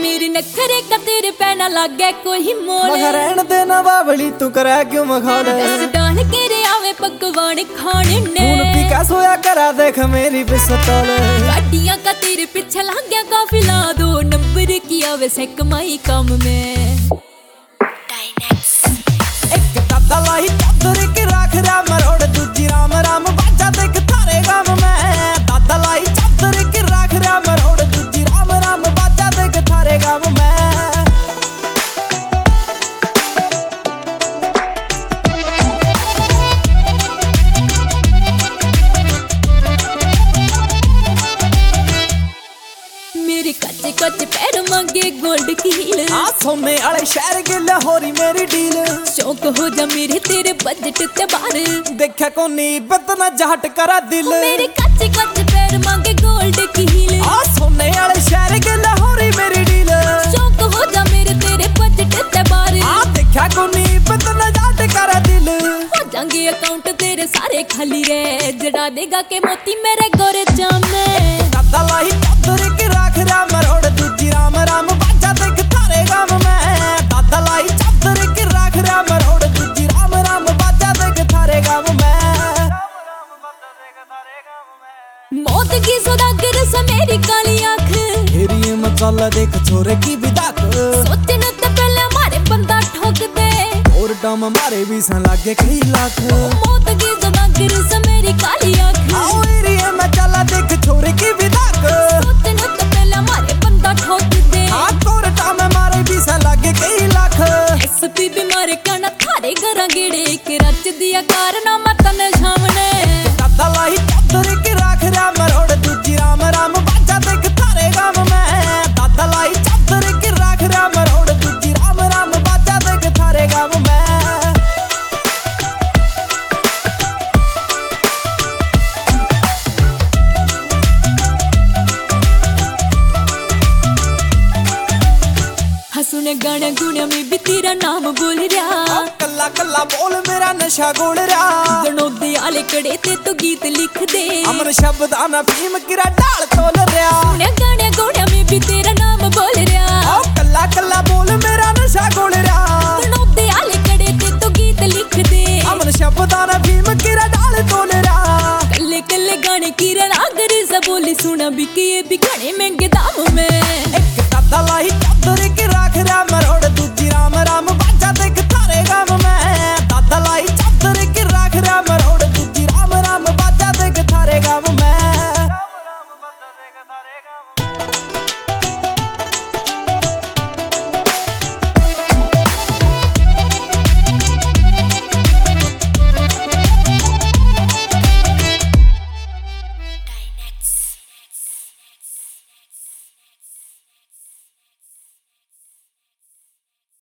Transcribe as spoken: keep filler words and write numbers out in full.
मेरे नखरे का तेरे पैना लग गया कोई मोल। मगर रहन दे ना बावली तू करे क्यों मखाले। दस डाल के रे आवे पकवान खाने ने। खून पी का सोया करा देख मेरी पिस्तौल। गाड़ियां का तेरे पीछे लग गया काफिला। दो नंबर की आवे से कमाई काम में। एक दादा लाई चादर के राख राम मरोड़ दूजी राम राम बाजा देख थारे गाम में। दादा लाई चादर के राख राम मरोड़ दूजी राम राम बाजा देख थारे गाम में। मेरे कच्चे कच्चे पैर मांगे गोल्ड की हील। आ सोने वाले शहर के लाहौरी मेरी डील। शौक हो जा मेरे तेरे बजट ते बाहर। देखा को नी बतना जाट करा दिल। मेरे कच्चे कच्चे पैर मांगे गोल्ड की हील। आ सोने वाले शहर के लाहौरी मेरी डील। शौक हो जा मेरे तेरे बजट ते बाहर। आ देखा को नी बतना जाट करा दिल। हो जाएंगे अकाउंट तेरे सारे खाली रे। जड़ा देगा के मोती मेरे गोरे जामे। दादा लाई चादर के राख राम मरोड़ दूजी राम राम बाजा देख थारे गाम में। दादा लाई चादर के राख राम मरोड़ दूजी राम राम बाजा देख थारे गाम में। मौत की सौदागर से मेरी काली आंख। तेरी मसाला देख छोरे की बिदाक। सोचने तो पहले हमारे बंदा ठोक दे। और डम मारे भी सन लागे कई लाख। मौत की सौदागर से मेरी काली आंख। आओ एरिया में चला देख छोरे की बिदाक। सोचने तो पहले हमारे बंदा ठोक दे। हाँ और डम मारे भी सन लागे कई लाख। एसपी भी मारे कहना थारे घर गेड़े के रच दिया कारना मतन सामने। दादा लाई चादर के राख राम मरोड़ दूजी राम राम बाजा देख थारे गाम में। दादा लाई चादर के राख राम मरोड़ दूजी राम राम बाजा देख थारे गाम में। हंसने गाने गुने में भी तेरा नाम बोल रहा। कल्ला कल्ला बोल मेरा नशा गोल रहा। गणोदे आले कड़े ते तो गीत लिख दे। अमर शब्द आना भीम गिरा डाल तोल रहा। सुने गाने गुने में भी तेरा नाम बोल रहा। कल्ला कल्ला बोल मेरा नशा गोल रहा।